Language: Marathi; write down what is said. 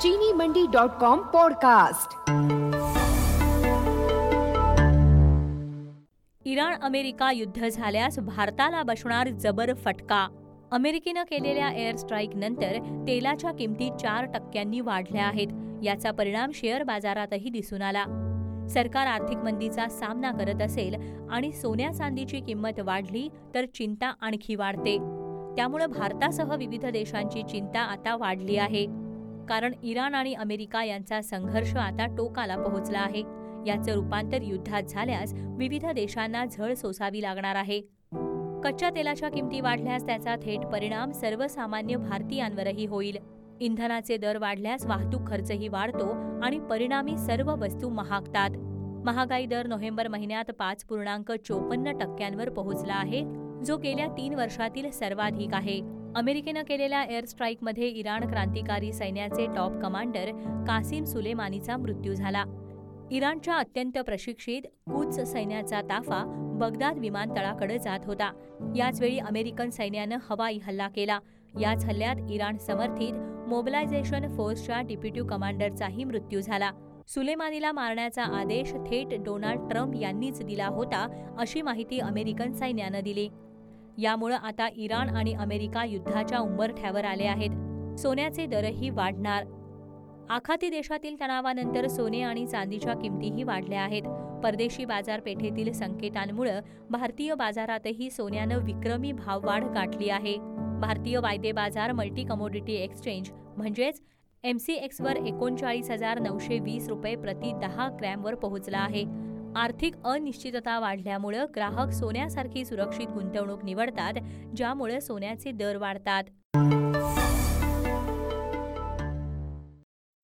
चीनीमंडी.com पॉडकास्ट। इराण अमेरिका युद्ध झाल्यास भारताला बसणार जबर फटका। अमेरिकेनं केलेल्या एअर स्ट्राईक नंतर तेलाच्या किमती 4% वाढल्या आहेत। याचा परिणाम शेअर बाजारातही दिसून आला। सरकार आर्थिक मंदीचा सामना करत असेल आणि सोन्या चांदीची किंमत वाढली तर चिंता आणखी वाढते। त्यामुळे भारतासह विविध देशांची चिंता आता वाढली आहे, कारण इराण आणि अमेरिका यांचा संघर्ष आता टोकाला पोहोचला आहे। याचं रूपांतर युद्धात झाल्यास विविध देशांना झळ सोसावी लागणार आहे। कच्च्या तेलाच्या किमती वाढल्यास त्याचा थेट परिणाम सर्वसामान्य भारतीयांवरही होईल। इंधनाचे दर वाढल्यास वाहतूक खर्चही वाढतो आणि परिणामी सर्व वस्तू महागतात। महागाई दर नोव्हेंबर महिन्यात 5.54% पोहोचला आहे, जो गेल्या 3 वर्षातील सर्वाधिक आहे। अमेरिकेनं केलेल्या एअर स्ट्राईकमध्ये इराण क्रांतिकारी सैन्याचे टॉप कमांडर कासिम सुलेमानीचा मृत्यू झाला। इराणच्या अत्यंत प्रशिक्षित कुद्स सैन्याचा ताफा बगदाद विमानतळाकडे जात होता। याचवेळी अमेरिकन सैन्यानं हवाई हल्ला केला। याच हल्ल्यात इराण समर्थित मोबिलायझेशन फोर्सच्या डेप्युटी कमांडरचाही मृत्यू झाला। सुलेमानीला मारण्याचा आदेश थेट डोनाल्ड ट्रम्प यांनीच दिला होता, अशी माहिती अमेरिकन सैन्यानं दिली। यामुळे आता इराण आणि अमेरिका युद्धाच्या उंबरठ्यावर आले आहेत। सोन्याचे दरही वाढणार। आखाती देशातील तणावानंतर सोने आणि चांदीच्या किमतीही वाढल्या आहेत। परदेशी बाजारपेठेतील संकेतांमुळे भारतीय बाजारातही सोन्यानं विक्रमी भाववाढ गाठली आहे। भारतीय वायदे बाजार मल्टी कमोडिटी एक्सचेंज म्हणजेच MCXवर 39,920 रुपये प्रति 10 ग्रॅमवर पोहोचला आहे। आर्थिक अनिश्चितता वाढल्यामुळे ग्राहक सोन्यासारखी सुरक्षित गुंतवणूक निवडतात, ज्यामुळे सोन्याचे दर वाढतात।